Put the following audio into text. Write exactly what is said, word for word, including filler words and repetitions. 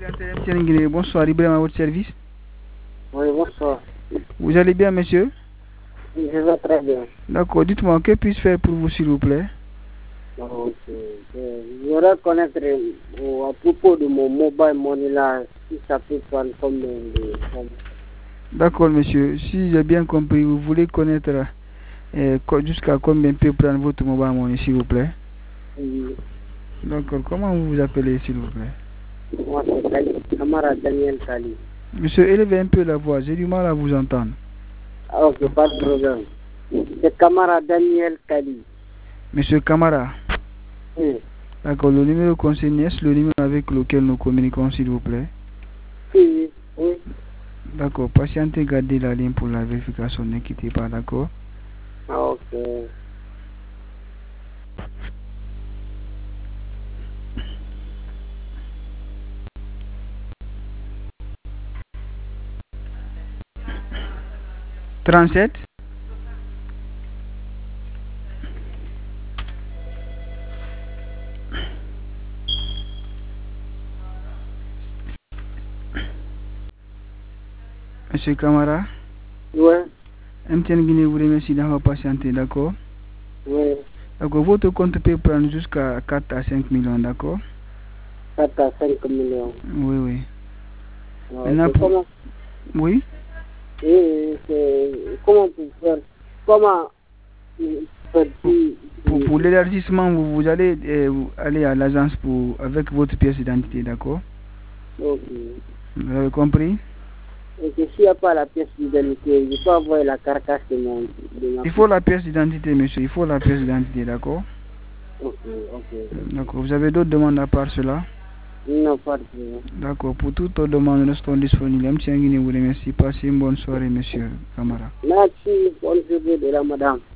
Bonsoir, Ibrahim à votre service. Oui, bonsoir. Vous allez bien, monsieur? Oui, je vais très bien. D'accord, dites-moi, que puis-je faire pour vous, s'il vous plaît? Ok. Je voudrais connaître euh, à propos de mon mobile money là, si ça peut prendre combien de temps. D'accord, monsieur. Si j'ai bien compris, vous voulez connaître euh, jusqu'à combien peut prendre votre mobile money, s'il vous plaît? Oui. D'accord, comment vous vous appelez, s'il vous plaît? Moi, c'est Kali, camarade Daniel Kali. Monsieur, élevez un peu la voix, j'ai du mal à vous entendre. Ah, ok, pas de problème. C'est camarade Daniel Kali. Monsieur Camara. Oui. D'accord, le numéro concerné, est-ce le numéro avec lequel nous communiquons, s'il vous plaît? Oui, oui. D'accord, patientez, gardez la ligne pour la vérification, ne quittez pas, d'accord? Ah, ok. trente-sept Monsieur Camara? Ouais. M T N Guinée vous remercie d'avoir patienté, d'accord? Oui. D'accord, votre compte peut prendre jusqu'à quatre à cinq millions, d'accord? quatre à cinq millions. Oui, oui. Ah, Maintenant, ok. pour... Comment? Oui? Oui, c'est... Comment tu faire? Comment peux-tu... Pour, pour l'élargissement, vous, vous allez euh, vous aller à l'agence pour avec votre pièce d'identité, d'accord? Ok. Vous avez compris? Et que s'il n'y a pas la pièce d'identité, je peux avoir la carcasse de mon... De ma Il faut la pièce d'identité, monsieur. Il faut la pièce d'identité, d'accord? Ok, ok. D'accord. Vous avez d'autres demandes à part cela? Non, pas de problème. D'accord. Pour toutes les demandes, nous restons disponibles. M. Guinée vous remercie. Passez une bonne soirée, monsieur Camara. Merci, bonne journée de la madame.